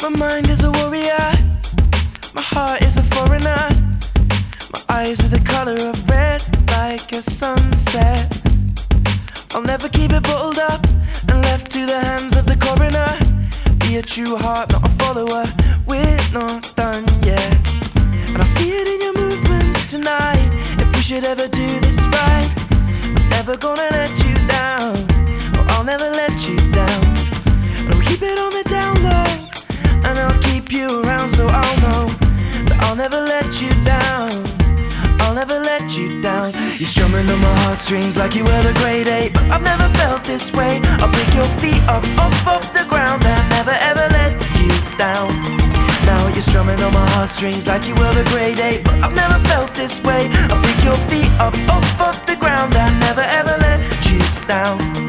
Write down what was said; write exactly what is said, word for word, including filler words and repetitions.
My mind is a warrior, my heart is a foreigner. My eyes are the color of red, like a sunset. I'll never keep it bottled up and left to the hands of the coroner. Be a true heart, not a follower, we're not done yet. And I see it in your movements tonight. If we should ever do this right, I'm never gonna let you down, or I'll never let you down. And I'll keep it on the down low, and I'll keep you around so I'll know that I'll never let you down, I'll never let you down. You're strumming on my heartstrings like you were the grade eight, but I've never felt this way. I'll pick your feet up off of the ground and never ever let you down. Now you're strumming on my heartstrings like you were the grade eight, but I've never felt this way. I'll pick your feet up off of the ground and never ever let you down.